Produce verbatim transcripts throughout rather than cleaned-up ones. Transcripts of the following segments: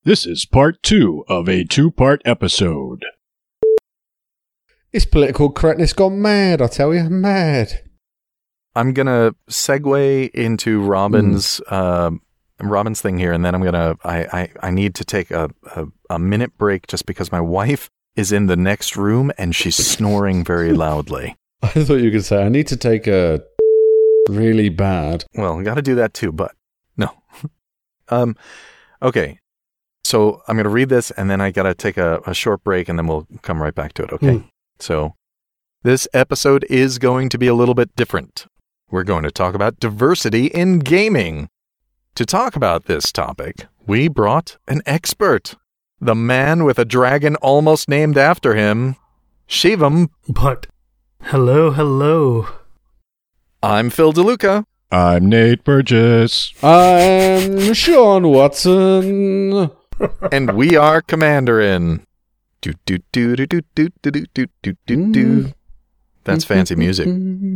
This is part two of a two-part episode. It's political correctness gone mad, I tell you, mad. I'm going to segue into Robin's mm. uh, Robin's thing here, and then I'm going to, I, I, I need to take a, a, a minute break just because my wife is in the next room and she's snoring very loudly. I thought you could say, I need to take a really bad. Well, got to do that too, but no. um, okay. So I'm going to read this, and then I got to take a, a short break, and then we'll come right back to it, okay? Mm. So this episode is going to be a little bit different. We're going to talk about diversity in gaming. To talk about this topic, we brought an expert. The man with a dragon almost named after him, Shivam. But, hello, hello. I'm Phil DeLuca. I'm Nate Burgess. I'm Sean Watson. And we are Commanderin. Do do do do do do do do do do do. That's fancy music.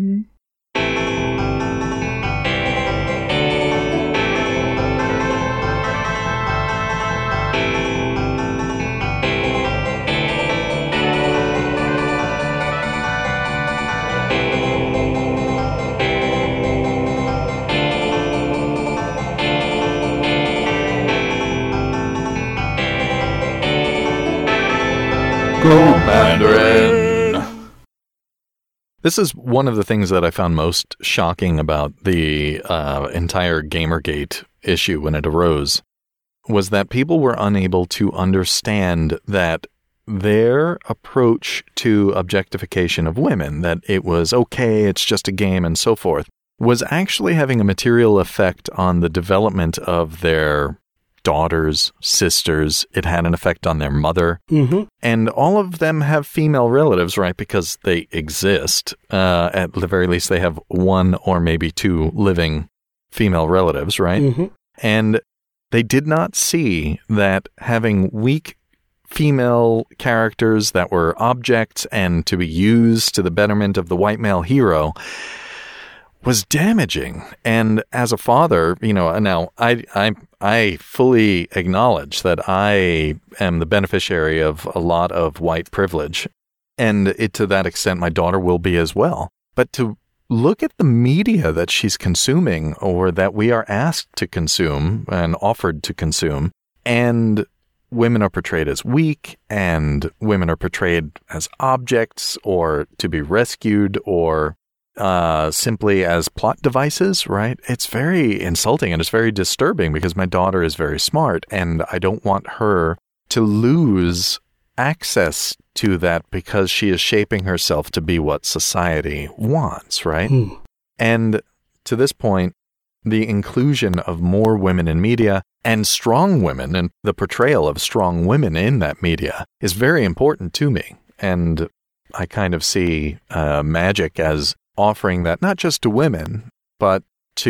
Commanderin. This is one of the things that I found most shocking about the uh, entire Gamergate issue when it arose, was that people were unable to understand that their approach to objectification of women, that it was okay, it's just a game and so forth, was actually having a material effect on the development of their daughters, sisters. It had an effect on their mother. Mm-hmm. And all of them have female relatives, right? Because they exist. Uh, at the very least, they have one or maybe two living female relatives, right? Mm-hmm. And they did not see that having weak female characters that were objects and to be used to the betterment of the white male hero was damaging. And as a father, you know, now I I I fully acknowledge that I am the beneficiary of a lot of white privilege, and it, to that extent, my daughter will be as well. But to look at the media that she's consuming, or that we are asked to consume and offered to consume, and women are portrayed as weak, and women are portrayed as objects, or to be rescued, or Uh, simply as plot devices, right? It's very insulting and it's very disturbing because my daughter is very smart and I don't want her to lose access to that because she is shaping herself to be what society wants, right? Mm. And to this point, the inclusion of more women in media and strong women and the portrayal of strong women in that media is very important to me. And I kind of see uh, Magic as offering that not just to women, but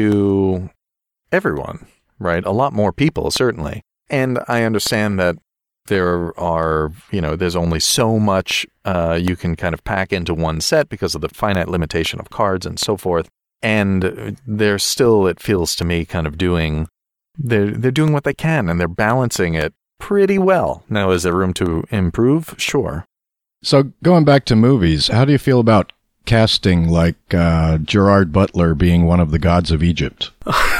to everyone, right? A lot more people, certainly. And I understand that there are, you know, there's only so much uh, you can kind of pack into one set because of the finite limitation of cards and so forth. And they're still, it feels to me, kind of doing, they're, they're doing what they can and they're balancing it pretty well. Now, is there room to improve? Sure. So going back to movies, how do you feel about casting like uh, Gerard Butler being one of the gods of Egypt?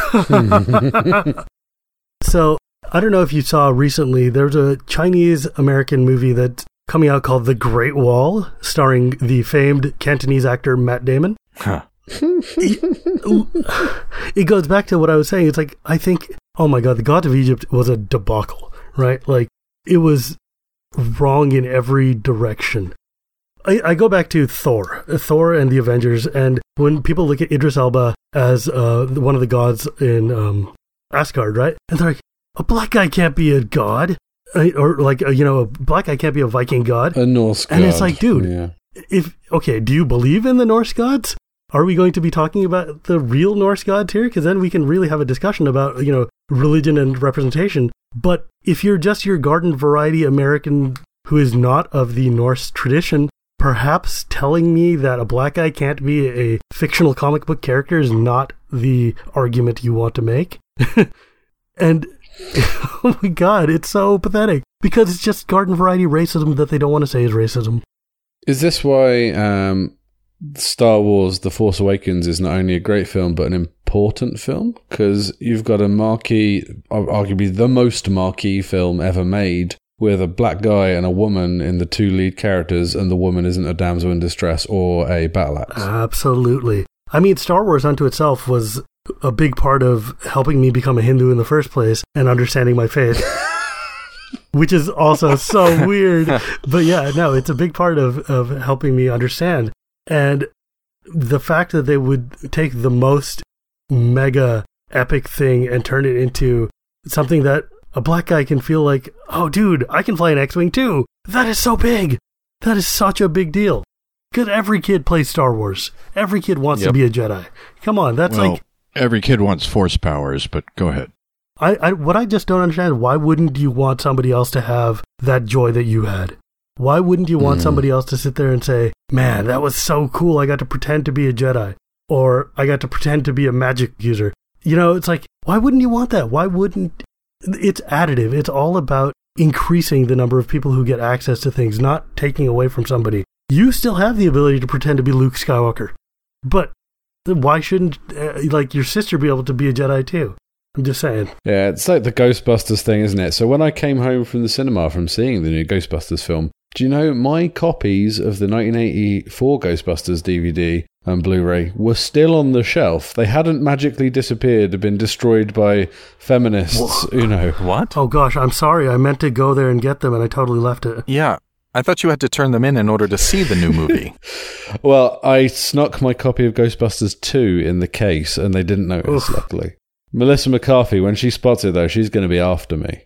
So, I don't know if you saw recently, there's a Chinese-American movie that's coming out called The Great Wall, starring the famed Cantonese actor Matt Damon. Huh. it, it goes back to what I was saying. It's like, I think, oh my God, the gods of Egypt was a debacle, right? Like, it was wrong in every direction. I, I go back to Thor, Thor and the Avengers, and when people look at Idris Elba as uh, one of the gods in um, Asgard, right? And they're like, a black guy can't be a god, uh, or like, uh, you know, a black guy can't be a Viking god. A Norse god. And it's like, dude, yeah. if, okay, do you believe in the Norse gods? Are we going to be talking about the real Norse gods here? Because then we can really have a discussion about, you know, religion and representation. But if you're just your garden variety American who is not of the Norse tradition, perhaps telling me that a black guy can't be a fictional comic book character is not the argument you want to make. And Oh my God, it's so pathetic. Because it's just garden variety racism that they don't want to say is racism. Is this why um, Star Wars The Force Awakens is not only a great film, but an important film? Because you've got a marquee, arguably the most marquee film ever made, with a black guy and a woman in the two lead characters, and the woman isn't a damsel in distress or a battle axe. Absolutely. I mean, Star Wars unto itself was a big part of helping me become a Hindu in the first place and understanding my faith. Which is also so weird. But yeah, no, it's a big part of, of helping me understand. And the fact that they would take the most mega epic thing and turn it into something that a black guy can feel like, oh, dude, I can fly an X-Wing too. That is so big. That is such a big deal. Because every kid plays Star Wars. Every kid wants Yep. to be a Jedi. Come on, that's well, like... every kid wants force powers, but go ahead. I, I what I just don't understand, why wouldn't you want somebody else to have that joy that you had? Why wouldn't you want Mm. somebody else to sit there and say, man, that was so cool, I got to pretend to be a Jedi, or I got to pretend to be a magic user. You know, it's like, why wouldn't you want that? Why wouldn't... It's additive. It's all about increasing the number of people who get access to things, not taking away from somebody. You still have the ability to pretend to be Luke Skywalker, but why shouldn't, uh, like, your sister be able to be a Jedi too? I'm just saying. Yeah, it's like the Ghostbusters thing, isn't it? So when I came home from the cinema from seeing the new Ghostbusters film, do you know my copies of the nineteen eighty-four Ghostbusters D V D and Blu-ray were still on the shelf? They hadn't magically disappeared or been destroyed by feminists, you know. What? Oh gosh, I'm sorry. I meant to go there and get them and I totally left it. Yeah. I thought you had to turn them in in order to see the new movie. Well, I snuck my copy of Ghostbusters two in the case and they didn't notice, Oof. luckily. Melissa McCarthy, when she spots it though, she's going to be after me.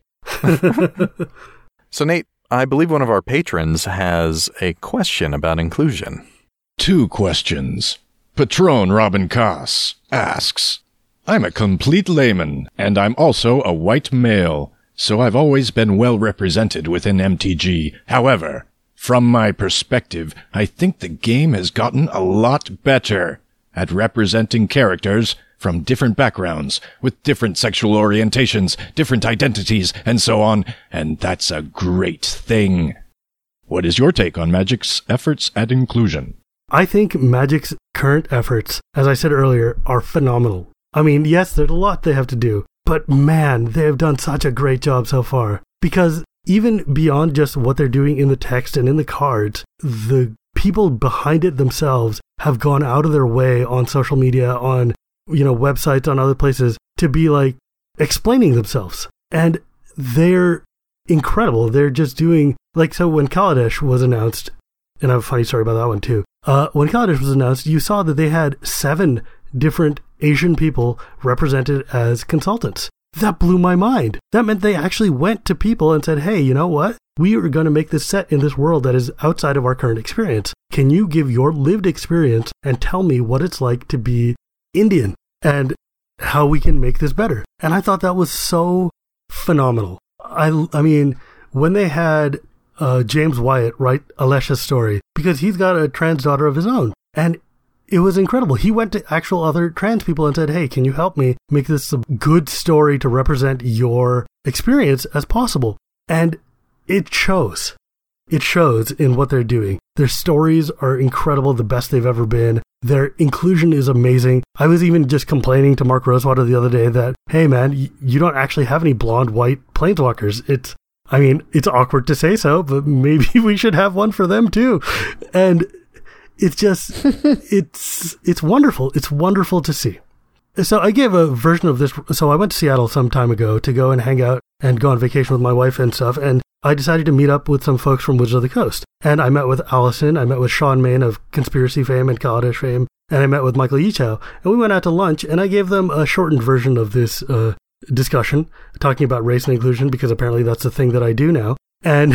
So, Nate, I believe one of our patrons has a question about inclusion. Two questions. Patron Robin Koss asks, I'm a complete layman, and I'm also a white male, so I've always been well represented within M T G. However, from my perspective, I think the game has gotten a lot better at representing characters from different backgrounds, with different sexual orientations, different identities, and so on, and that's a great thing. What is your take on Magic's efforts at inclusion? I think Magic's current efforts, as I said earlier, are phenomenal. I mean, yes, there's a lot they have to do, but man, they have done such a great job so far. Because even beyond just what they're doing in the text and in the cards, the people behind it themselves have gone out of their way on social media, on, you know, websites, on other places, to be like explaining themselves. And they're incredible. They're just doing, like, so when Kaladesh was announced, and I have a funny story about that one too. Uh, when Kaladesh was announced, you saw that they had seven different Asian people represented as consultants. That blew my mind. That meant they actually went to people and said, hey, you know what? We are going to make this set in this world that is outside of our current experience. Can you give your lived experience and tell me what it's like to be Indian and how we can make this better? And I thought that was so phenomenal. I, I mean, when they had uh, James Wyatt write Alesha's story, because he's got a trans daughter of his own, and it was incredible. He went to actual other trans people and said, hey, can you help me make this a good story to represent your experience as possible? And it shows. It shows in what they're doing. Their stories are incredible, the best they've ever been. Their inclusion is amazing. I was even just complaining to Mark Rosewater the other day that, hey man, y- you don't actually have any blonde white planeswalkers. It's, I mean, it's awkward to say so, but maybe we should have one for them too. And it's just, it's, it's wonderful. It's wonderful to see. So I gave a version of this. So I went to Seattle some time ago to go and hang out and go on vacation with my wife and stuff. And I decided to meet up with some folks from Wizards of the Coast. And I met with Allison, I met with Sean Main of Conspiracy fame and Kaladesh fame, and I met with Michael Yichow. And we went out to lunch, and I gave them a shortened version of this uh, discussion, talking about race and inclusion, because apparently that's the thing that I do now. And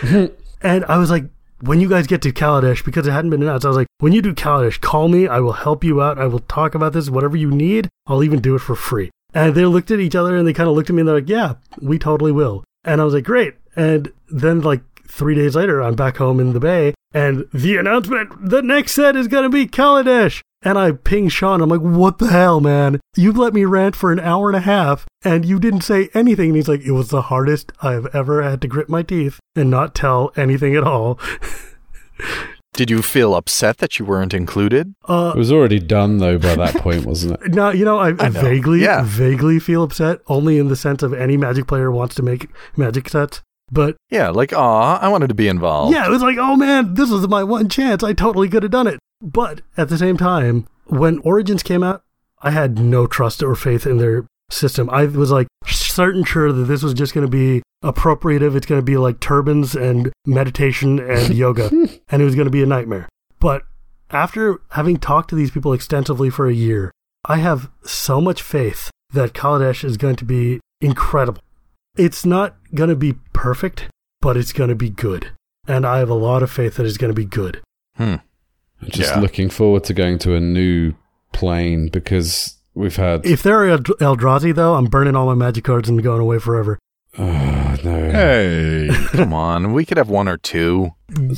and I was like, when you guys get to Kaladesh, because it hadn't been announced, I was like, when you do Kaladesh, call me, I will help you out, I will talk about this, whatever you need, I'll even do it for free. And they looked at each other, and they kind of looked at me, and they're like, yeah, we totally will. And I was like, great. And then like three days later, I'm back home in the Bay, and the announcement, the next set is going to be Kaladesh. And I ping Sean. I'm like, what the hell, man? You let me rant for an hour and a half and you didn't say anything. And he's like, it was the hardest I've ever had to grit my teeth and not tell anything at all. Did you feel upset that you weren't included? Uh, It was already done, though, by that point, wasn't it? no, you know, I, I, I know. vaguely, Yeah. vaguely feel upset, only in the sense of any Magic player wants to make Magic sets. But Yeah, like, aw, I wanted to be involved. yeah, it was like, oh man, this was my one chance. I totally could have done it. But at the same time, when Origins came out, I had no trust or faith in their system. I was like certain sure that this was just going to be appropriative. It's going to be like turbans and meditation and yoga, and it was going to be a nightmare. But after having talked to these people extensively for a year, I have so much faith that Kaladesh is going to be incredible. It's not going to be perfect, but it's going to be good. And I have a lot of faith that it's going to be good. Hmm. Just Yeah. looking forward to going to a new plane because we've had. If they're Eld- Eldrazi, though, I'm burning all my Magic cards and going away forever. Oh, no. Hey. Come on, we could have one or two.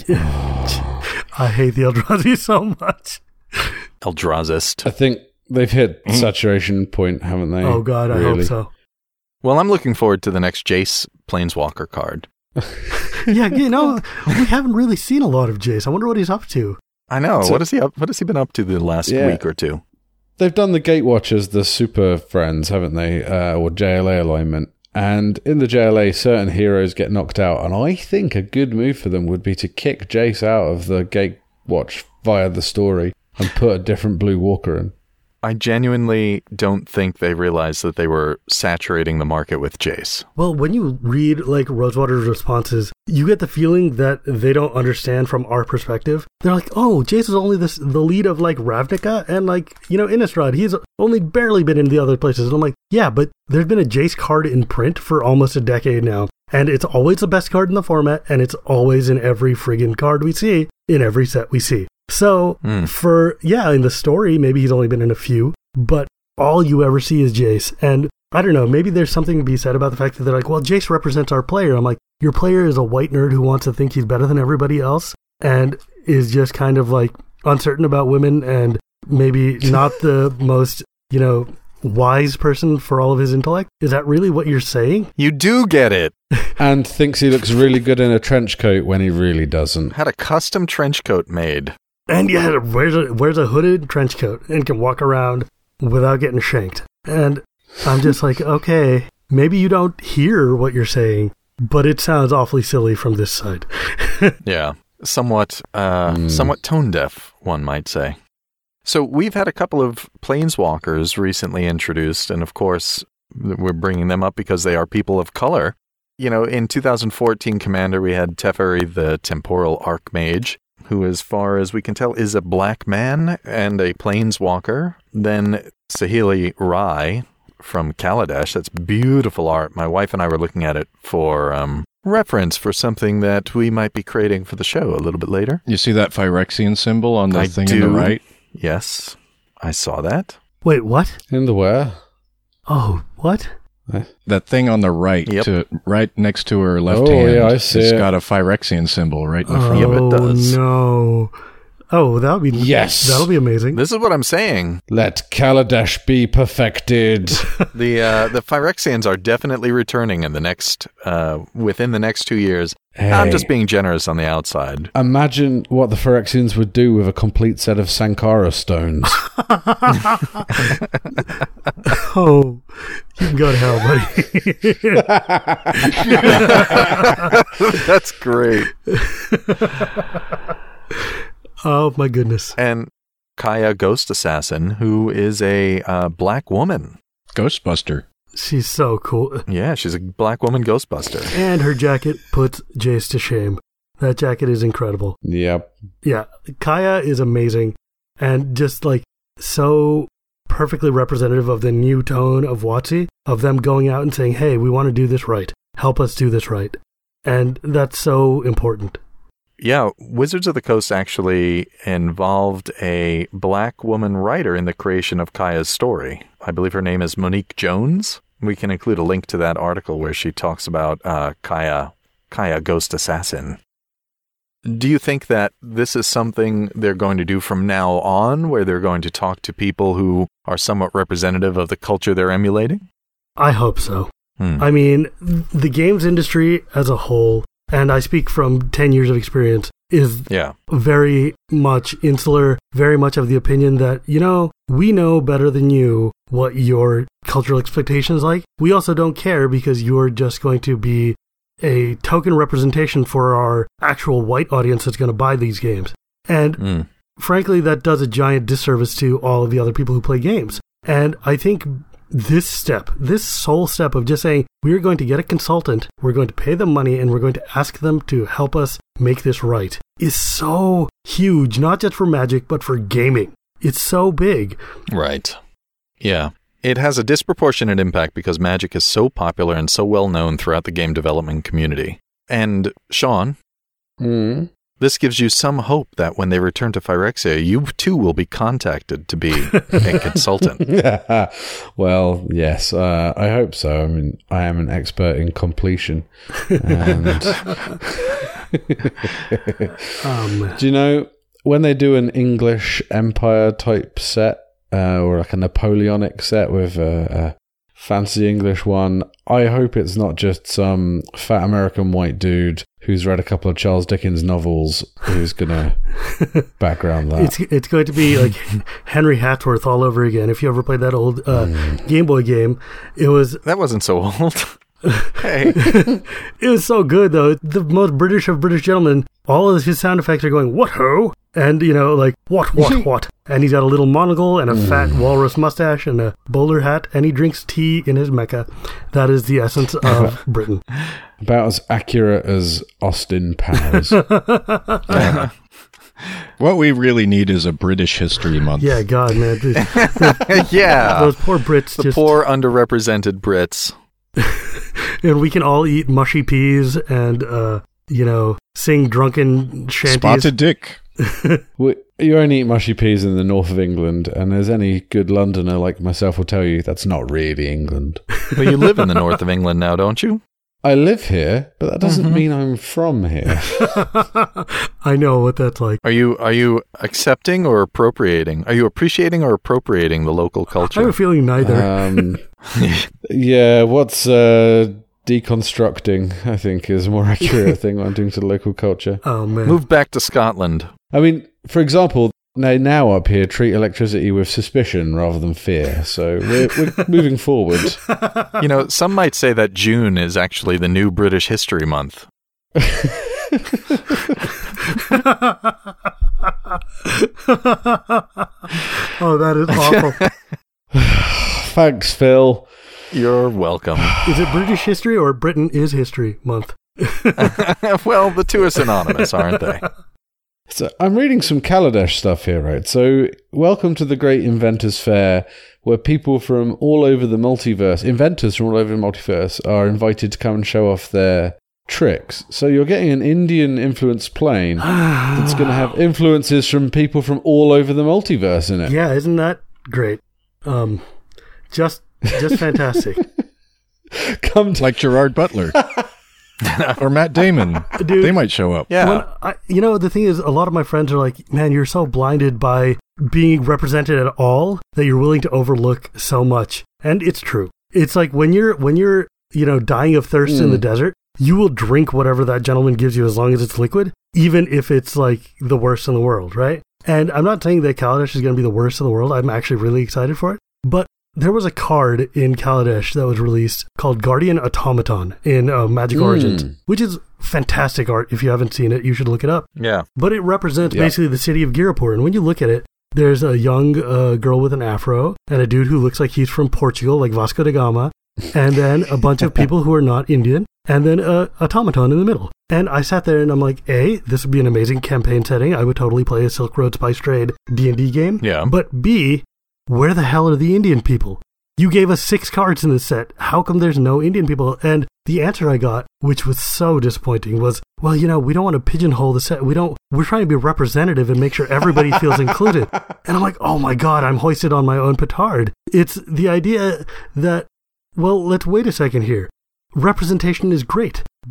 I hate the Eldrazi so much. Eldraziст. I think they've hit saturation point, haven't they? Oh, God, I Really? hope so. Well, I'm looking forward to the next Jace Planeswalker card. Yeah, you know, we haven't really seen a lot of Jace. I wonder what he's up to. I know. So- what is he up? What has he been up to the last Yeah. week or two? They've done the Gatewatchers, the super friends, haven't they? Uh, or J L A alignment. And in the J L A, certain heroes get knocked out. And I think a good move for them would be to kick Jace out of the Gatewatch via the story and put a different blue walker in. I genuinely don't think they realized that they were saturating the market with Jace. Well, when you read, like, Rosewater's responses, you get the feeling that they don't understand from our perspective. They're like, oh, Jace is only this, the lead of, like, Ravnica and, like, you know, Innistrad. He's only barely been in the other places. And I'm like, yeah, but there's been a Jace card in print for almost a decade now. And it's always the best card in the format, and it's always in every friggin' card we see, in every set we see. So, Mm. for, yeah, in the story, maybe he's only been in a few, but all you ever see is Jace. And I don't know, maybe there's something to be said about the fact that they're like, well, Jace represents our player. I'm like, your player is a white nerd who wants to think he's better than everybody else and is just kind of like uncertain about women and maybe not the most, you know, wise person for all of his intellect. Is that really what you're saying? You do get it. And thinks he looks really good in a trench coat when he really doesn't. Had a custom trench coat made. And yeah, wears a, wears a hooded trench coat and can walk around without getting shanked. And I'm just like, okay, maybe you don't hear what you're saying, but it sounds awfully silly from this side. Yeah. Somewhat, uh, Mm. somewhat tone deaf, one might say. So we've had a couple of planeswalkers recently introduced, and of course, we're bringing them up because they are people of color. You know, in two thousand fourteen Commander, we had Teferi, the Temporal Archmage, who, as far as we can tell, is a black man and a planeswalker. Then Saheeli Rai from Kaladesh. That's beautiful art. My wife and I were looking at it for um, reference for something that we might be creating for the show a little bit later. You see that Phyrexian symbol on the I thing do. on the right? Yes, I saw that. Wait, what? In the where? Oh, what? That thing on the right, Yep. to right next to her left Oh, hand. yeah, I see It's it. got a Phyrexian symbol right in the Oh, front. Yep, it does. no. Oh, that'll be Yes. That'll be amazing. This is what I'm saying. Let Kaladesh be perfected. The uh, the Phyrexians are definitely returning in the next uh, within the next two years. I'm Hey. just being generous on the outside. Imagine what the Phyrexians would do with a complete set of Sankara stones. Oh, you can go to hell, buddy. That's great. Oh, my goodness. And Kaya Ghost Assassin, who is a uh, black woman. Ghostbuster. She's so cool. Yeah, she's a black woman Ghostbuster. And her jacket puts Jace to shame. That jacket is incredible. Yep. Yeah, Kaya is amazing and just like so perfectly representative of the new tone of WotC, of them going out and saying, hey, we want to do this right. Help us do this right. And that's so important. Yeah, Wizards of the Coast actually involved a black woman writer in the creation of Kaya's story. I believe her name is Monique Jones. We can include a link to that article where she talks about uh, Kaya, Kaya Ghost Assassin. Do you think that this is something they're going to do from now on, where they're going to talk to people who are somewhat representative of the culture they're emulating? I hope so. Hmm. I mean, the games industry as a whole, and I speak from ten years of experience, is Yeah. very much insular, very much of the opinion that, you know, we know better than you what your cultural expectation is like. We also don't care because you're just going to be a token representation for our actual white audience that's going to buy these games. And Mm. frankly, that does a giant disservice to all of the other people who play games. And I think this step, this sole step of just saying, we're going to get a consultant, we're going to pay them money, and we're going to ask them to help us make this right, is so huge, not just for Magic, but for gaming. It's so big. Right. Yeah. It has a disproportionate impact because Magic is so popular and so well known throughout the game development community. And, Sean, Mm. this gives you some hope that when they return to Phyrexia, you too will be contacted to be a consultant. Well, yes, uh, I hope so. I mean, I am an expert in completion. And Um, do you know, when they do an English Empire type set, uh, or like a Napoleonic set with a, a fancy English one, I hope it's not just some fat American white dude who's read a couple of Charles Dickens novels who's going to background that. it's it's going to be like Henry Hatsworth all over again. If you ever played that old uh, Mm. Game Boy game, it was That wasn't so old. Hey. it was so good though. The most British of British gentlemen. All of his sound effects are going what ho, and you know like what what what, and he's got a little monocle and a fat walrus mustache and a bowler hat, and he drinks tea in his Mecca. That is the essence of Britain. About as accurate as Austin Powers. What we really need is a British History Month. Yeah, God, man, these- Yeah. those poor Brits The just. poor underrepresented Brits. And we can all eat mushy peas and, uh, you know, sing drunken shanties. Spotted Dick. We, you only eat mushy peas in the north of England, and as any good Londoner like myself will tell you, that's not really England. But you live in the north of England now, don't you? I live here, but that doesn't mean I'm from here. I know what that's like. Are you are you accepting or appropriating? Are you appreciating or appropriating the local I have a culture? feeling neither. Um, yeah, what's uh, deconstructing, I think, is a more accurate thing what I'm doing to the local culture. oh, man. Move back to Scotland. I mean, for example, they now up here treat electricity with suspicion rather than fear, so we're, we're moving forward. You know, some might say that June is actually the new British History Month. Oh, that is awful. Thanks, Phil. You're welcome. Is it British History or Britain is History Month? Well, the two are synonymous, aren't they? So I'm reading some Kaladesh stuff here, right? So, welcome to the Great Inventors Fair, where people from all over the multiverse, inventors from all over the multiverse, are invited to come and show off their tricks. So, you're getting an Indian-influenced plane that's going to have influences from people from all over the multiverse in it. Yeah, isn't that great? Um, just, just fantastic. Come to Like Gerard Butler. Or Matt Damon. Dude. They might show up. Yeah. When I, you know, the thing is, a lot of my friends are like, man, you're so blinded by being represented at all that you're willing to overlook so much. And it's true. It's like when you're, when you're, you know, dying of thirst Mm. in the desert, you will drink whatever that gentleman gives you as long as it's liquid, even if it's like the worst in the world, right? And I'm not saying that Kaladesh is going to be the worst in the world. I'm actually really excited for it. But there was a card in Kaladesh that was released called Guardian Automaton in uh, Magic Mm. Origins, which is fantastic art. If you haven't seen it, you should look it up. Yeah. But it represents Yeah. basically the city of Girapur. And when you look at it, there's a young uh, girl with an afro and a dude who looks like he's from Portugal, like Vasco da Gama, and then a bunch of people who are not Indian, and then a automaton in the middle. And I sat there and I'm like, A, this would be an amazing campaign setting. I would totally play a Silk Road Spice Trade D and D game. Yeah. But B, where the hell are the Indian people? You gave us six cards in this set. How come there's no Indian people? And the answer I got, which was so disappointing, was, well, you know, we don't want to pigeonhole the set. We don't, we're trying to be representative and make sure everybody feels included. And I'm like, oh my God, I'm hoisted on my own petard. It's the idea that, well, let's wait a second here. Representation is great, but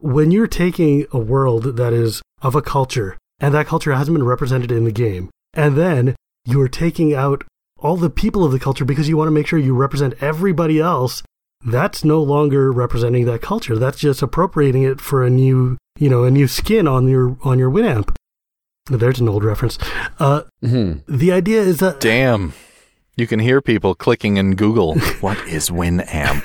when you're taking a world that is of a culture, and that culture hasn't been represented in the game, and then you're taking out all the people of the culture because you want to make sure you represent everybody else, that's no longer representing that culture. That's just appropriating it for a new, you know, a new skin on your on your Winamp. There's an old reference. Uh, mm-hmm. The idea is that... Damn. You can hear people clicking in Google. What is Winamp?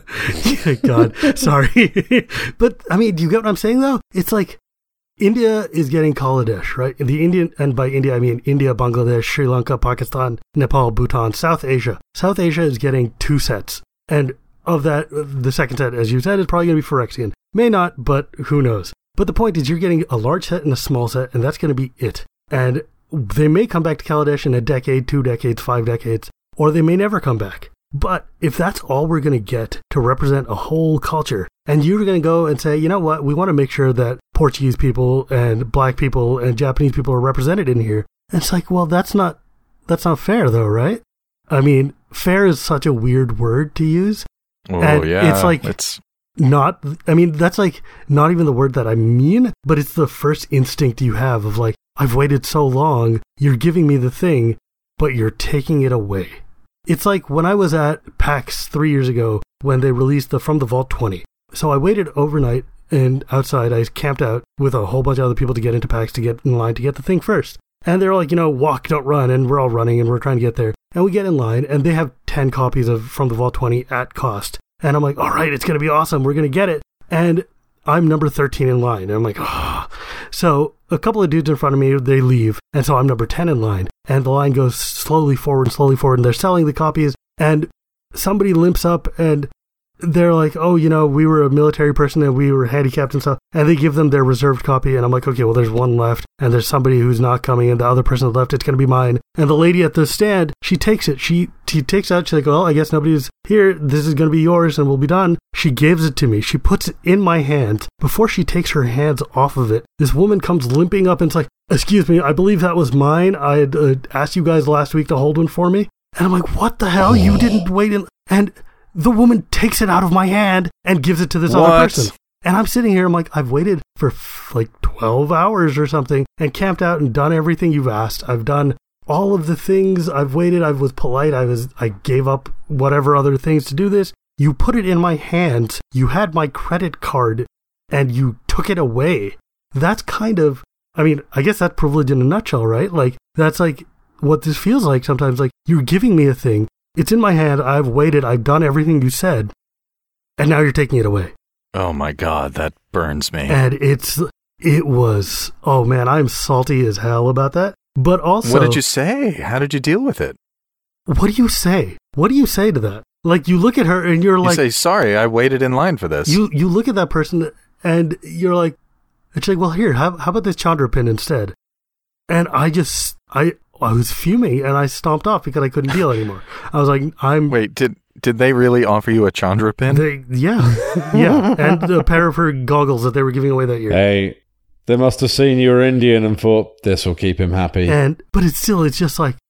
God, sorry. But, I mean, do you get what I'm saying, though? It's like India is getting Kaladesh, right? The Indian, and by India, I mean India, Bangladesh, Sri Lanka, Pakistan, Nepal, Bhutan, South Asia. South Asia is getting two sets. And of that, the second set, as you said, is probably going to be Phyrexian. May not, but who knows? But the point is you're getting a large set and a small set, and that's going to be it. And they may come back to Kaladesh in a decade, two decades, five decades, or they may never come back. But if that's all we're going to get to represent a whole culture, and you're going to go and say, you know what, we want to make sure that Portuguese people and black people and Japanese people are represented in here. And it's like, well, that's not, that's not fair though, right? I mean, fair is such a weird word to use. Oh, and yeah. It's like, it's not, I mean, that's like not even the word that I mean, but it's the first instinct you have of like, I've waited so long, you're giving me the thing, but you're taking it away. It's like when I was at PAX three years ago when they released the From the Vault twenty. So I waited overnight and outside I camped out with a whole bunch of other people to get into PAX to get in line to get the thing first. And they're like, you know, walk, don't run. And we're all running and we're trying to get there. And we get in line and they have ten copies of From the Vault twenty at cost. And I'm like, all right, it's going to be awesome. We're going to get it. And I'm number thirteen in line. And I'm like, oh. So a couple of dudes in front of me, they leave. And so I'm number ten in line. And the line goes slowly forward, slowly forward. And they're selling the copies. And somebody limps up and they're like, oh, you know, we were a military person and we were handicapped and stuff. And they give them their reserved copy. And I'm like, okay, well, there's one left. And there's somebody who's not coming. And the other person left, it's going to be mine. And the lady at the stand, she takes it. She she takes it out. She's like, well, I guess nobody's here. This is going to be yours and we'll be done. She gives it to me. She puts it in my hand. Before she takes her hands off of it, this woman comes limping up and it's like, excuse me, I believe that was mine. I had uh, asked you guys last week to hold one for me. And I'm like, what the hell? You didn't wait. In-? And the woman takes it out of my hand and gives it to this what? other person. And I'm sitting here, I'm like, I've waited for f- like twelve hours or something and camped out and done everything you've asked. I've done all of the things. I've waited. I was polite. I was, I gave up whatever other things to do this. You put it in my hands. You had my credit card and you took it away. That's kind of, I mean, I guess that's privilege in a nutshell, right? Like, that's like what this feels like sometimes. Like, you're giving me a thing. It's in my hand. I've waited. I've done everything you said. And now you're taking it away. Oh my God, that burns me. And it's, it was, oh man, I'm salty as hell about that. But also, what did you say? How did you deal with it? What do you say? What do you say to that? Like, you look at her and you're you like, say, sorry, I waited in line for this. You, you look at that person and you're like, it's like, well, here, how, how about this Chandra pin instead? And I just, I, I was fuming and I stomped off because I couldn't deal anymore. I was like, I'm... Wait, did did they really offer you a Chandra pin? They, yeah, yeah. And a pair of her goggles that they were giving away that year. Hey, they must have seen you were Indian and thought, this will keep him happy. And But it's still, it's just like,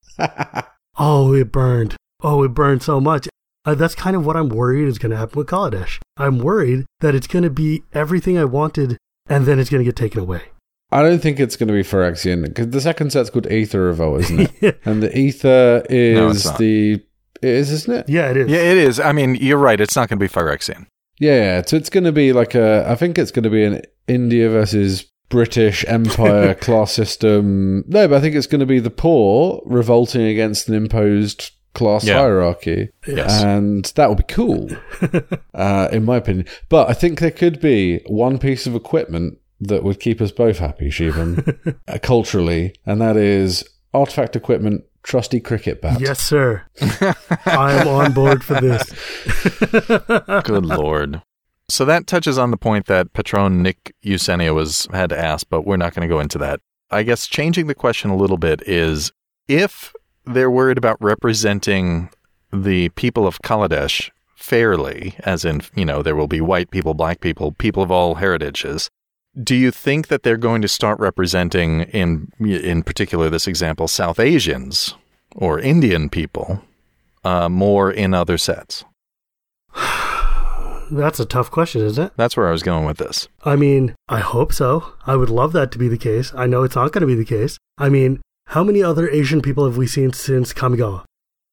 oh, it burned. Oh, it burned so much. Uh, that's kind of what I'm worried is going to happen with Kaladesh. I'm worried that it's going to be everything I wanted and then it's going to get taken away. I don't think it's going to be Phyrexian because the second set's called Aether Revolt, isn't it? Yeah. And the Aether is no, the... It is, isn't it? Yeah, it is. Yeah, it is. I mean, you're right. It's not going to be Phyrexian. Yeah, yeah. So it's going to be like a... I think it's going to be an India versus British Empire class system. No, but I think it's going to be the poor revolting against an imposed class yeah. hierarchy. Yes. And that would be cool, uh, in my opinion. But I think there could be one piece of equipment that would keep us both happy, Shivan, uh, culturally, and that is artifact equipment, trusty cricket bat. Yes, sir. I am on board for this. Good Lord. So that touches on the point that Patron Nick Eusenia was had asked, but we're not going to go into that. I guess changing the question a little bit is, if they're worried about representing the people of Kaladesh fairly, as in, you know, there will be white people, black people, people of all heritages, do you think that they're going to start representing, in in particular this example, South Asians or Indian people uh, more in other sets? that's a tough question, isn't it? That's where I was going with this. I mean, I hope so. I would love that to be the case. I know it's not going to be the case. I mean, how many other Asian people have we seen since Kamigawa?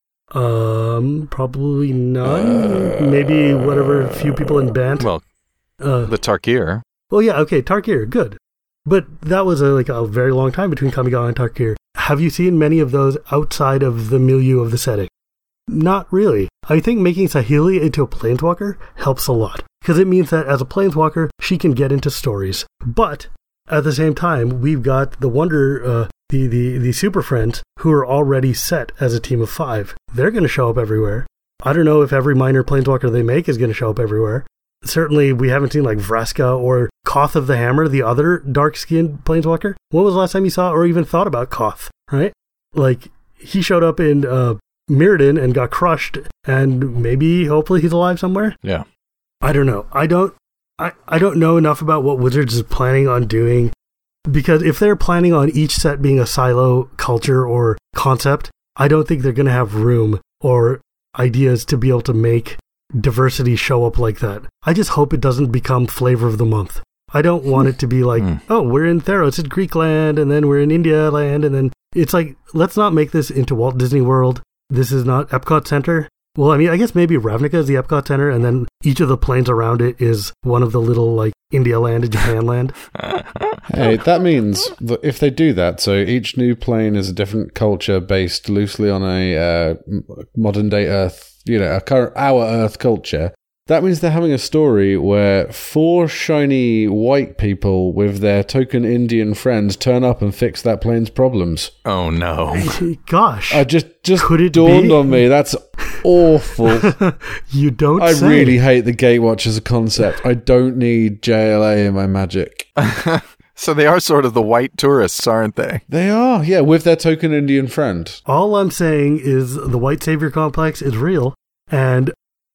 Um, probably none. Uh, Maybe whatever few people in Bant. Well, uh, the Tarkir. Well, yeah, okay, Tarkir, good. But that was a, like a very long time between Kamigawa and Tarkir. Have you seen many of those outside of the milieu of the setting? Not really. I think making Saheeli into a planeswalker helps a lot, because it means that as a planeswalker, she can get into stories. But at the same time, we've got the Wonder, uh, the, the, the Super Friends, who are already set as a team of five. They're going to show up everywhere. I don't know if every minor planeswalker they make is going to show up everywhere. Certainly, we haven't seen like Vraska or Koth of the Hammer, the other dark-skinned planeswalker. When was the last time you saw or even thought about Koth, right? Like, he showed up in uh, Mirrodin and got crushed, and maybe, hopefully, he's alive somewhere? Yeah. I don't know. I don't, I, I don't know enough about what Wizards is planning on doing, because if they're planning on each set being a silo culture or concept, I don't think they're going to have room or ideas to be able to make diversity show up like that. I just hope it doesn't become flavor of the month. I don't want it to be like, mm. oh, we're in Theros, it's Greek land, and then we're in India land, and then it's like, let's not make this into Walt Disney World. This is not Epcot Center. Well, I mean, I guess maybe Ravnica is the Epcot Center, and then each of the planes around it is one of the little, like, India land and Japan land. Hey, that means that if they do that, so each new plane is a different culture based loosely on a uh, modern day Earth, you know, a current, our Earth culture, that means they're having a story where four shiny white people with their token Indian friends turn up and fix that plane's problems. Oh, no. Gosh. I just just Could it dawned be? on me. That's awful. You don't I say. really hate the Gatewatch as a concept. I don't need J L A in my Magic. So they are sort of the white tourists, aren't they? They are, yeah, with their token Indian friend. All I'm saying is the white savior complex is real, and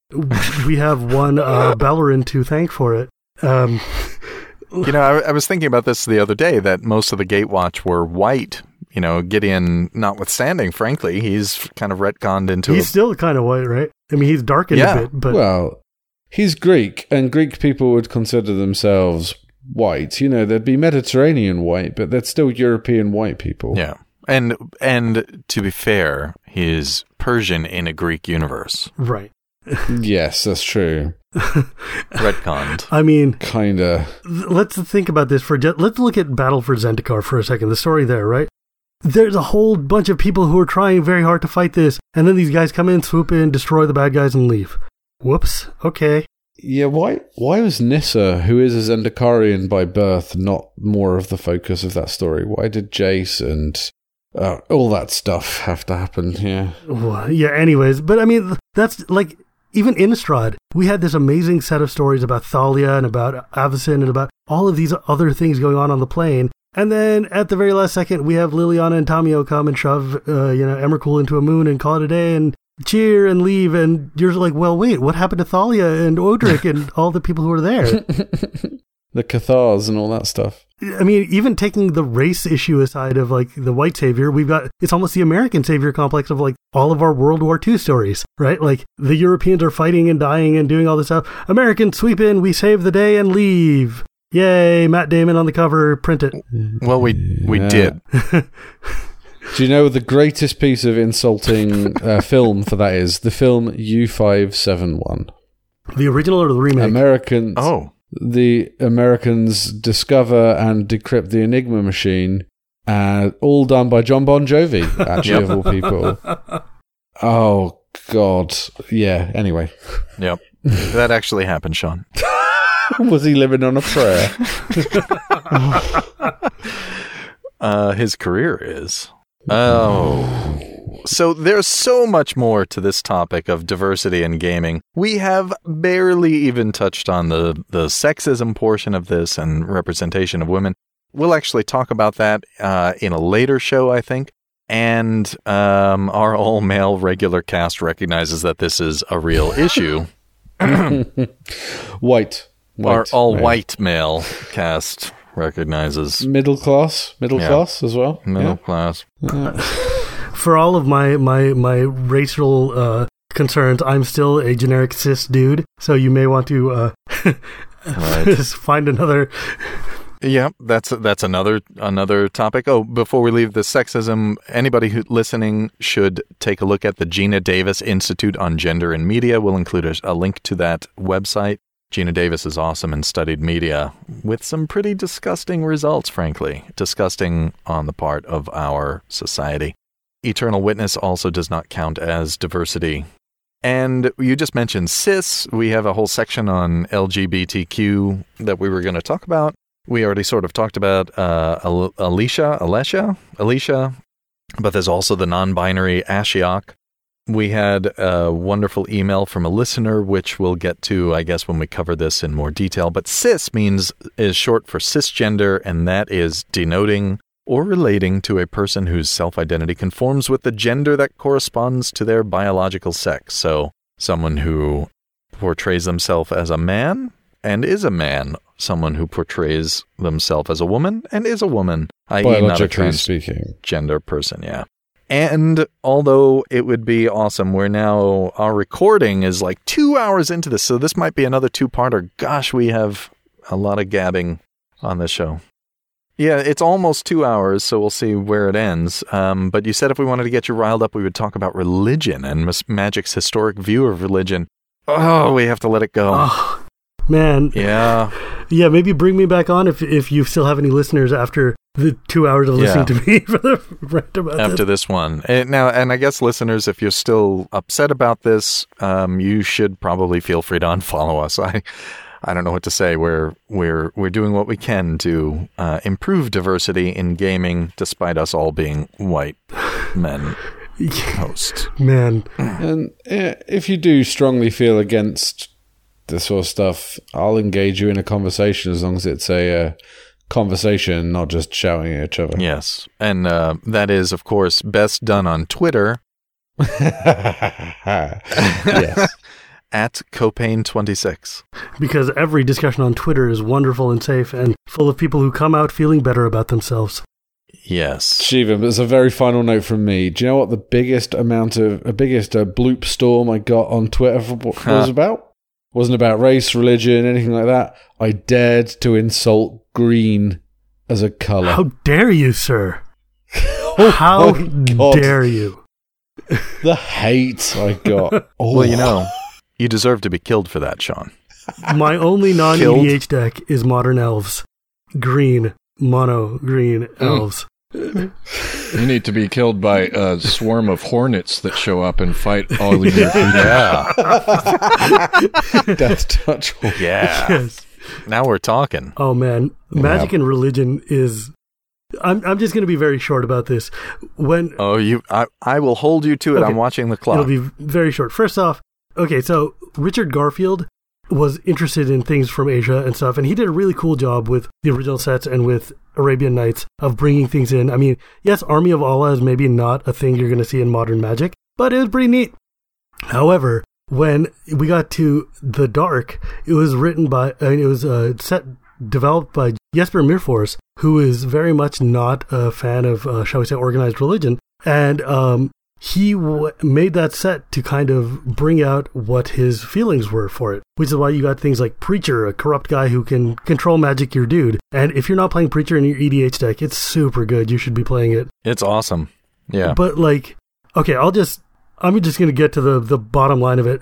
we have one uh, Bellerin to thank for it. Um, you know, I, I was thinking about this the other day, that most of the Gatewatch were white. You know, Gideon notwithstanding, frankly, he's kind of retconned into He's a... still kind of white, right? I mean, he's darkened Yeah. a bit, but... Well, he's Greek, and Greek people would consider themselves white. You know, they'd be Mediterranean white, but they're still European white people. Yeah. And, and to be fair, he's Persian in a Greek universe. Right. Yes, that's true. Retconned. I mean... Kinda. th- Let's think about this for... just- Let's look at Battle for Zendikar for a second. The story there, right? There's a whole bunch of people who are trying very hard to fight this, and then these guys come in, swoop in, destroy the bad guys, and leave. Whoops. Okay. Yeah, why Why was Nissa, who is a Zendikarian by birth, not more of the focus of that story? Why did Jace and uh, all that stuff have to happen here? Well, yeah, anyways. But, I mean, that's, like... Even Innistrad, we had this amazing set of stories about Thalia and about Avacyn and about all of these other things going on on the plane. And then at the very last second, we have Liliana and Tamio come and shove, uh, you know, Emrakul into a moon and call it a day and cheer and leave. And you're like, well, wait, what happened to Thalia and Odric and all the people who were there? The Cathars and all that stuff. I mean, even taking the race issue aside of like the white savior, we've got, it's almost the American savior complex of like all of our World War Two stories, right? Like the Europeans are fighting and dying and doing all this stuff. Americans sweep in, we save the day and leave. Yay, Matt Damon on the cover, print it. Well, we we Yeah. did. Do you know the greatest piece of insulting uh, film for that is? The film U five seventy-one. The original or the remake? Americans. Oh. The Americans discover and decrypt the Enigma machine, uh, all done by John Bon Jovi, actually, of all people. Oh, God. Yeah, anyway. Yep. That actually happened, Sean. Was he living on a prayer? uh, his career is. Oh. So there's so much more to this topic of diversity in gaming. We have barely even touched on the, the sexism portion of this and representation of women. We'll actually talk about that uh, in a later show, I think. And um, our all-male regular cast recognizes that this is a real issue. White. White. Our all-white male cast recognizes. Middle class. Middle Yeah. class as well. Middle Yeah. class. For all of my, my, my racial uh, concerns, I'm still a generic cis dude, so you may want to uh, Right. find another. Yeah, that's that's another another topic. Oh, before we leave the sexism, anybody who listening should take a look at the Gina Davis Institute on Gender and Media. We'll include a, a link to that website. Gina Davis is awesome and studied media with some pretty disgusting results, frankly. Disgusting on the part of our society. Eternal Witness also does not count as diversity. And you just mentioned cis. We have a whole section on L G B T Q that we were going to talk about. We already sort of talked about uh, Al- Alicia, Alicia, Alicia, but there's also the non-binary Ashiok. We had a wonderful email from a listener, which we'll get to, I guess, when we cover this in more detail. But cis means is short for cisgender, and that is denoting or relating to a person whose self-identity conforms with the gender that corresponds to their biological sex. So someone who portrays themselves as a man and is a man, someone who portrays themselves as a woman and is a woman, that is not a transgender person, yeah. And although it would be awesome, we're now, our recording is like two hours into this, so this might be another two-parter. Gosh, we have a lot of gabbing on this show. Yeah, it's almost two hours, so we'll see where it ends. Um, but you said if we wanted to get you riled up, we would talk about religion and Magic's historic view of religion. Oh, we have to let it go. Oh, man. Yeah. Yeah, maybe bring me back on if if you still have any listeners after the two hours of listening yeah. to me for the rant about after this. this one. And now, and I guess listeners, if you're still upset about this, um, you should probably feel free to unfollow us. I. I don't know what to say. We're we're we're doing what we can to uh, improve diversity in gaming, despite us all being white men hosts. Man, and yeah, if you do strongly feel against this sort of stuff, I'll engage you in a conversation as long as it's a uh, conversation, not just shouting at each other. Yes, and uh, that is, of course, best done on Twitter. Yes. At Copain twenty-six. Because every discussion on Twitter is wonderful and safe and full of people who come out feeling better about themselves. Yes. Shiva, there's a very final note from me. Do you know what the biggest amount of, a biggest uh, bloop storm I got on Twitter was huh. about? Wasn't about race, religion, anything like that. I dared to insult green as a colour. How dare you, sir? oh How dare you? The hate I got. Oh. Well, you know, you deserve to be killed for that, Sean. My only non-E D H deck is Modern Elves. Green, mono, green elves. You need to be killed by a swarm of hornets that show up and fight all of your creatures. Yeah. Death touch. Yeah. Yes. Now we're talking. Oh, man. Magic yeah. and religion is... I'm I'm just going to be very short about this. When Oh, you, I, I will hold you to it. Okay. I'm watching the clock. It'll be very short. First off, okay, so Richard Garfield was interested in things from Asia and stuff, and he did a really cool job with the original sets and with Arabian Nights of bringing things in. I mean, yes, Army of Allah is maybe not a thing you're going to see in modern Magic, but it was pretty neat. However, when we got to The Dark, it was written by, I mean, it was a set developed by Jesper Mirfors, who is very much not a fan of, uh, shall we say, organized religion, and um, he w- made that set to kind of bring out what his feelings were for it, which is why you got things like Preacher, a corrupt guy who can control magic your dude. And if you're not playing Preacher in your E D H deck, it's super good. You should be playing it. It's awesome. Yeah. But like, okay, I'll just, I'm just going to get to the, the bottom line of it.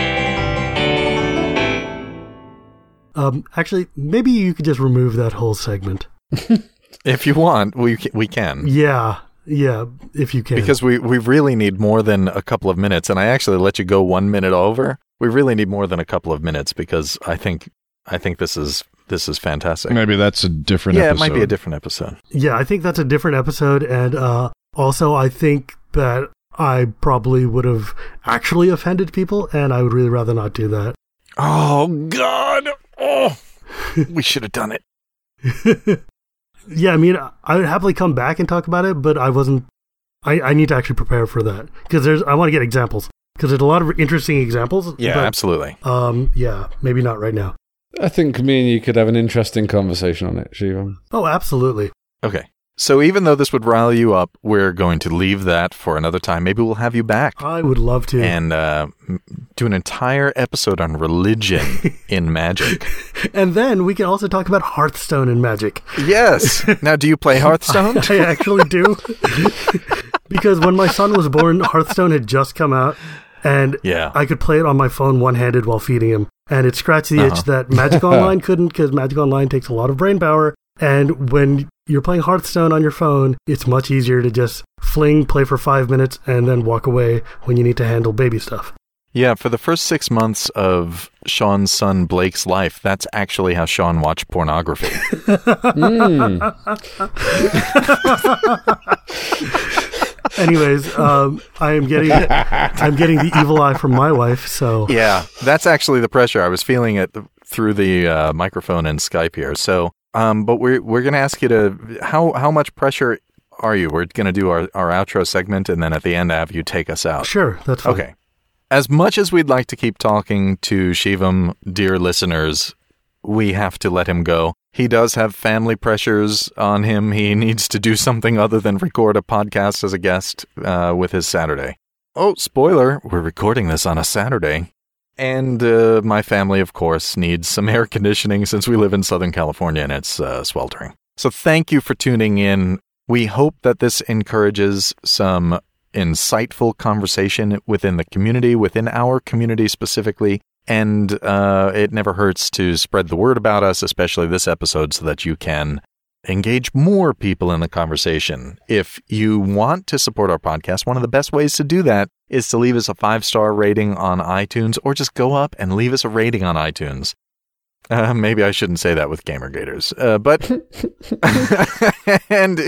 Um, actually, maybe you could just remove that whole segment. If you want, we we can. Yeah. Yeah, if you can. Because we, we really need more than a couple of minutes, and I actually let you go one minute over. We really need more than a couple of minutes because I think I think this is this is fantastic. Maybe that's a different yeah, episode. Yeah, it might be a different episode. Yeah, I think that's a different episode, and uh, also I think that I probably would have actually offended people, and I would really rather not do that. Oh, God! Oh, we should have done it. Yeah, I mean, I would happily come back and talk about it, but I wasn't. I, I need to actually prepare for that because there's. I want to get examples because there's a lot of interesting examples. Yeah, but, absolutely. Um, yeah, maybe not right now. I think me and you could have an interesting conversation on it, Shiva. Oh, absolutely. Okay. So even though this would rile you up, we're going to leave that for another time. Maybe we'll have you back. I would love to. And uh, do an entire episode on religion in Magic. And then we can also talk about Hearthstone and Magic. Yes. Now, do you play Hearthstone? I actually do. Because when my son was born, Hearthstone had just come out. And yeah. I could play it on my phone one-handed while feeding him. And it scratched the Uh-huh. itch that Magic Online couldn't, because Magic Online takes a lot of brain power. And when you're playing Hearthstone on your phone, it's much easier to just fling, play for five minutes, and then walk away when you need to handle baby stuff. Yeah, for the first six months of Sean's son Blake's life, that's actually how Sean watched pornography. Mm. Anyways, um, I am getting I'm getting the evil eye from my wife, so Yeah, that's actually the pressure. I was feeling it through the uh, microphone and Skype here. So, um, but we're we're going to ask you to how how much pressure are you? We're going to do our, our outro segment, and then at the end, have you take us out. sure, that's fine. Okay. As much as we'd like to keep talking to Shivam, dear listeners, we have to let him go. He does have family pressures on him. He needs to do something other than record a podcast as a guest uh, with his Saturday. Oh, spoiler, we're recording this on a Saturday. And uh, my family, of course, needs some air conditioning since we live in Southern California and it's uh, sweltering. So thank you for tuning in. We hope that this encourages some insightful conversation within the community, within our community specifically. And uh, it never hurts to spread the word about us, especially this episode, so that you can engage more people in the conversation. If you want to support our podcast, one of the best ways to do that is to leave us a five-star rating on iTunes, or just go up and leave us a rating on iTunes. Uh, maybe I shouldn't say that with GamerGators, uh, but and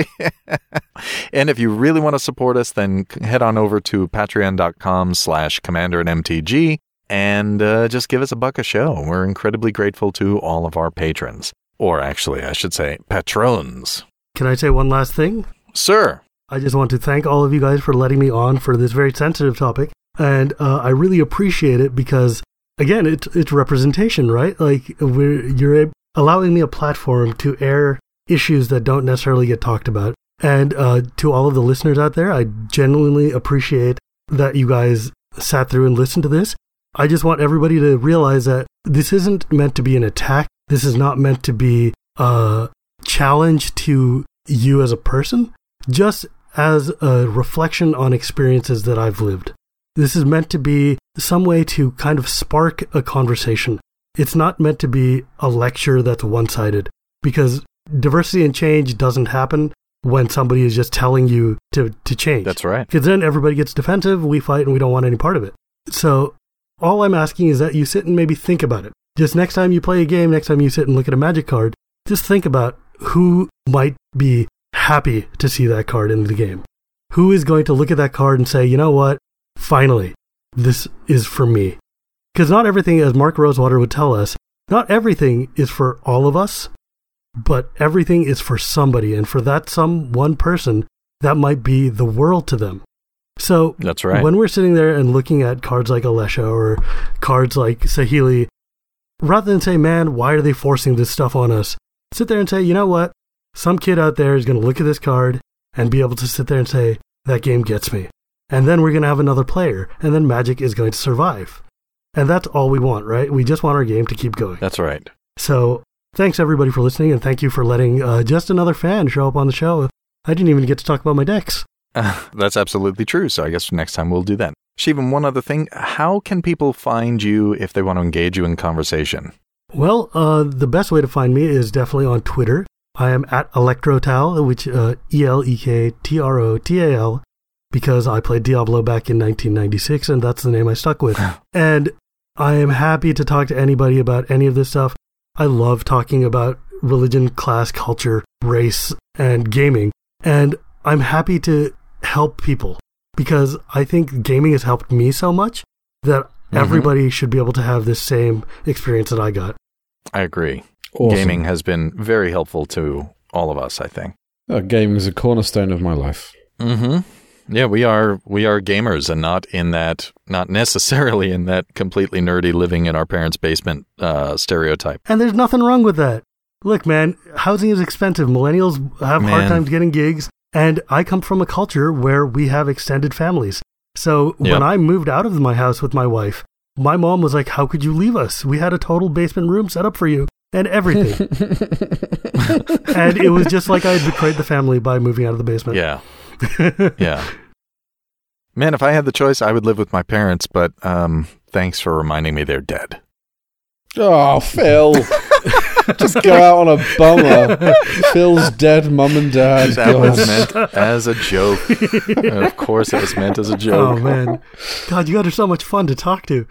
and if you really want to support us, then head on over to patreon.com slash commander and MTG and uh, just give us a buck a show. We're incredibly grateful to all of our patrons, or actually, I should say, patrons. Can I say one last thing? Sir. I just want to thank all of you guys for letting me on for this very sensitive topic. And uh, I really appreciate it because, again, it's, it's representation, right? Like, we're, you're allowing me a platform to air issues that don't necessarily get talked about. And uh, to all of the listeners out there, I genuinely appreciate that you guys sat through and listened to this. I just want everybody to realize that this isn't meant to be an attack. This is not meant to be a challenge to you as a person, just as a reflection on experiences that I've lived. This is meant to be some way to kind of spark a conversation. It's not meant to be a lecture that's one-sided, because diversity and change doesn't happen when somebody is just telling you to, to change. That's right. Because then everybody gets defensive, we fight, and we don't want any part of it. So all I'm asking is that you sit and maybe think about it. Just next time you play a game, next time you sit and look at a Magic card, just think about who might be happy to see that card in the game. Who is going to look at that card and say, you know what, finally, this is for me. Because not everything, as Mark Rosewater would tell us, not everything is for all of us, but everything is for somebody. And for that some one person, that might be the world to them. So that's right. When we're sitting there and looking at cards like Alesha or cards like Saheeli, rather than say, man, why are they forcing this stuff on us? Sit there and say, you know what? Some kid out there is going to look at this card and be able to sit there and say, that game gets me. And then we're going to have another player, and then Magic is going to survive. And that's all we want, right? We just want our game to keep going. That's right. So thanks, everybody, for listening, and thank you for letting uh, just another fan show up on the show. I didn't even get to talk about my decks. Uh, that's absolutely true, so I guess next time we'll do that. Shivam, one other thing. How can people find you if they want to engage you in conversation? Well, uh, the best way to find me is definitely on Twitter. I am at Electrotal, which uh, E L E K T R O T A L, because I played Diablo back in nineteen ninety-six, and that's the name I stuck with. And I am happy to talk to anybody about any of this stuff. I love talking about religion, class, culture, race, and gaming. And I'm happy to help people, because I think gaming has helped me so much that mm-hmm. everybody should be able to have this same experience that I got. I agree. Awesome. Gaming has been very helpful to all of us, I think. Uh, gaming is a cornerstone of my life. Mm-hmm. Yeah, we are we are gamers, and not in that, not necessarily in that completely nerdy living in our parents' basement uh, stereotype. And there's nothing wrong with that. look, man, housing is expensive. Millennials have Man. hard times getting gigs. And I come from a culture where we have extended families. So Yep. when I moved out of my house with my wife, my mom was like, how could you leave us? We had a total basement room set up for you and everything. And it was just like I had betrayed the family by moving out of the basement. Yeah. Yeah. Man, if I had the choice, I would live with my parents, but um, thanks for reminding me they're dead. Oh, Phil. Just go out on a bummer. Phil's dead mum and dad. That God. was meant as a joke. Of course it was meant as a joke. Oh, man. God, you guys are so much fun to talk to.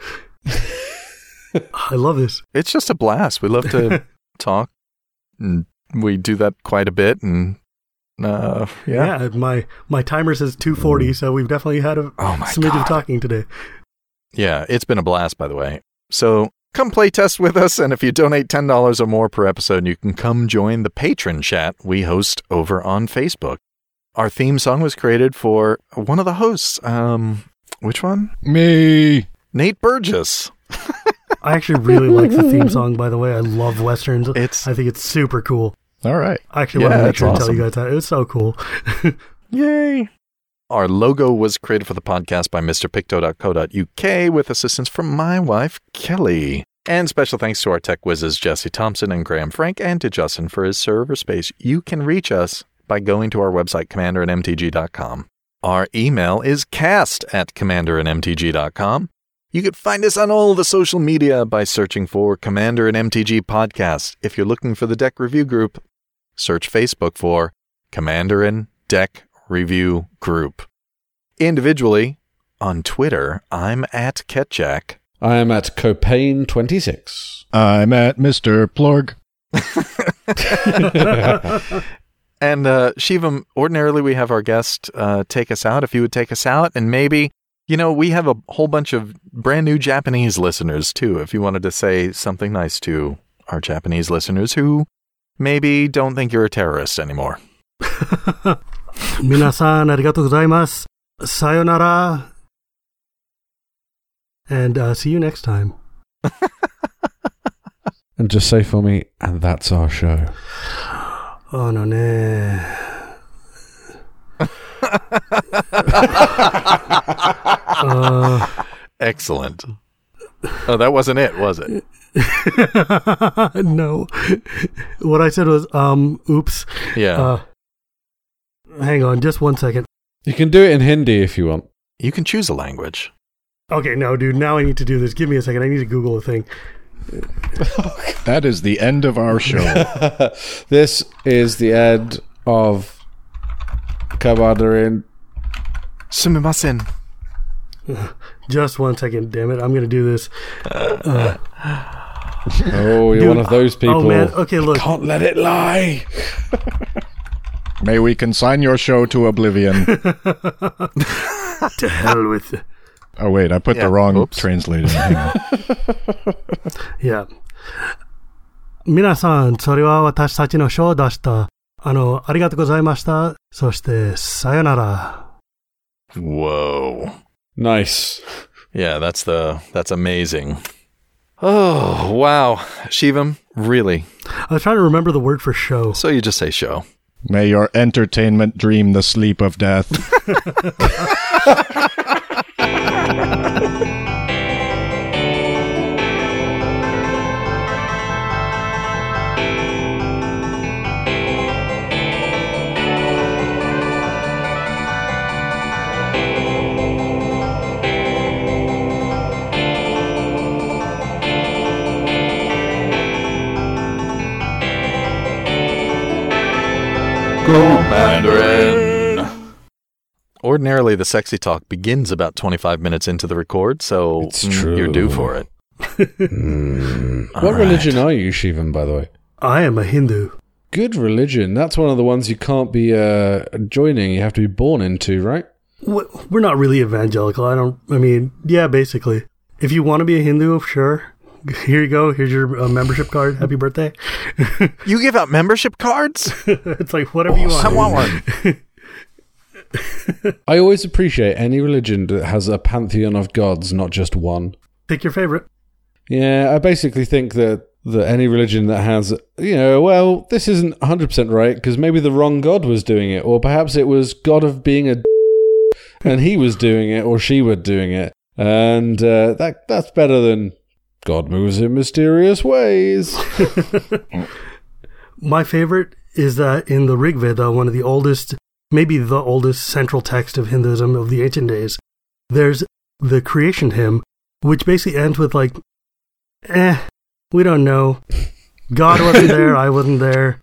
I love this. It's just a blast. We love to talk. And we do that quite a bit. And uh, yeah. Yeah, my, my timer says two forty, so we've definitely had a Oh my smidge God. of talking today. Yeah, it's been a blast, by the way. So come play test with us, and if you donate ten dollars or more per episode, you can come join the patron chat we host over on Facebook. Our theme song was created for one of the hosts. Um, which one? Me. Nate Burgess. I actually really like the theme song, by the way. I love Westerns. It's I think it's super cool. All right. I actually Yeah, want to make it's sure to tell awesome. you guys that. It was so cool. Yay. Our logo was created for the podcast by Mister Picto dot co dot U K with assistance from my wife, Kelly. And special thanks to our tech whizzes, Jesse Thompson and Graham Frank, and to Justin for his server space. You can reach us by going to our website, commander at m t g dot com. Our email is cast at commander at m t g dot com. You can find us on all the social media by searching for Commander and M T G Podcast. If you're looking for the Deck Review Group, search Facebook for Commander and Deck Review Group. Individually, on Twitter, I'm at Ketjack. I am at Copain twenty-six. I'm at Mister Plorg. And uh, Shivam, ordinarily we have our guest uh, take us out. If you would take us out, and maybe, you know, we have a whole bunch of brand new Japanese listeners too. If you wanted to say something nice to our Japanese listeners who maybe don't think you're a terrorist anymore. 皆さんありがとうございます。さよなら. And uh, see you next time. And just say for me, and that's our show. Oh no ne. uh, Excellent. Oh, that wasn't it, was it? no. What I said was, um, oops. Yeah. Uh, hang on, just one second. You can do it in Hindi if you want. You can choose a language. Okay, no, dude, now I need to do this. Give me a second. I need to Google a thing. That is the end of our show. This is the end of Kabadarin. Sumimasen. Just one second, damn it. I'm going to do this. Uh, Oh, you're Dude, one of those people. oh, man. Okay, look. Can't let it lie. May we consign your show to oblivion. To hell with. Oh, wait, I put Yeah, the wrong oops. translator. Hang on. Yeah. 皆さん、それは私たちのショーでした。あの、ありがとうございました。そして、さよなら。 Whoa. Nice. Yeah, that's the that's amazing. Oh, wow. Shivam, really? I was trying to remember the word for show. So you just say show. May your entertainment dream the sleep of death. Mandarin. Ordinarily, the sexy talk begins about twenty-five minutes into the record, so It's mm, true. you're due for it. Mm. All What right. religion are you, Shivan, by the way? I am a Hindu. Good religion. That's one of the ones you can't be uh, joining. You have to be born into, right? W- We're not really evangelical. I don't, I mean, yeah, basically. If you want to be a Hindu, sure. Here you go. Here's your uh, membership card. Happy birthday. You give out membership cards? It's like whatever you want. I want one. I always appreciate any religion that has a pantheon of gods, not just one. Pick your favorite. Yeah, I basically think that that any religion that has, you know, well, this isn't one hundred percent right because maybe the wrong God was doing it, or perhaps it was God of being a and he was doing it, or she was doing it. And uh, that that's better than God moves in mysterious ways. My favorite is that in the Rig Veda, one of the oldest, maybe the oldest central text of Hinduism of the ancient days, there's the creation hymn, which basically ends with like, eh, we don't know. God wasn't there, I wasn't there.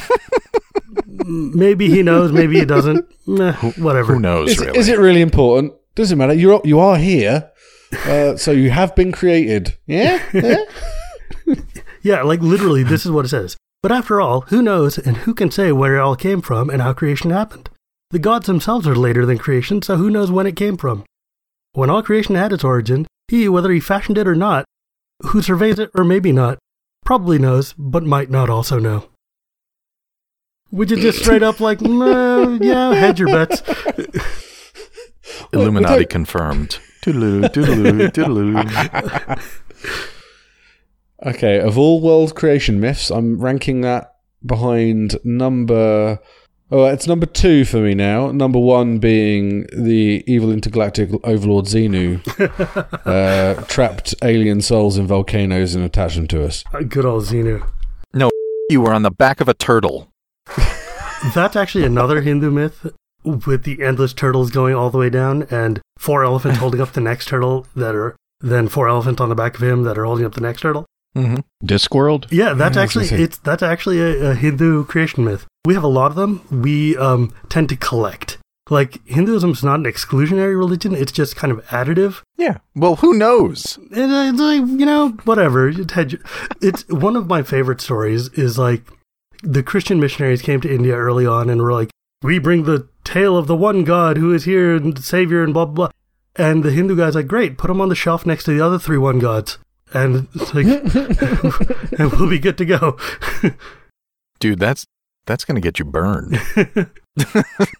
Maybe he knows, maybe he doesn't. Meh, whatever. Who knows, Is, really? is it really important? Doesn't matter. You're you are here, uh, so you have been created. Yeah? Yeah? Yeah, like literally, this is what it says. But after all, who knows and who can say where it all came from and how creation happened? The gods themselves are later than creation, so who knows when it came from? When all creation had its origin, he, whether he fashioned it or not, who surveys it or maybe not, probably knows, but might not also know. Which is just straight up like, nah, yeah, hedge your bets. Illuminati confirmed. Toodaloo, toodaloo, toodaloo. Okay, of all world creation myths, I'm ranking that behind number... Oh, it's number two for me now. Number one being the evil intergalactic overlord Xenu. uh, trapped alien souls in volcanoes and attached them to us. Good old Xenu. No, you were on the back of a turtle. That's actually another Hindu myth with the endless turtles going all the way down and four elephants holding up the next turtle that are then four elephants on the back of him that are holding up the next turtle. Mm-hmm. Discworld? Yeah, that's Yeah, actually say. it's that's actually a, a Hindu creation myth. We have a lot of them. We um, tend to collect. Like Hinduism is not an exclusionary religion; it's just kind of additive. Yeah. Well, who knows? And uh, it's like, you know, whatever. It's one of my favorite stories. Is like the Christian missionaries came to India early on and were like, "We bring the tale of the one God who is here and Savior and blah blah blah." And the Hindu guy's like, "Great, put him on the shelf next to the other three one gods." And it's like, and we'll be good to go. Dude, that's that's going to get you burned.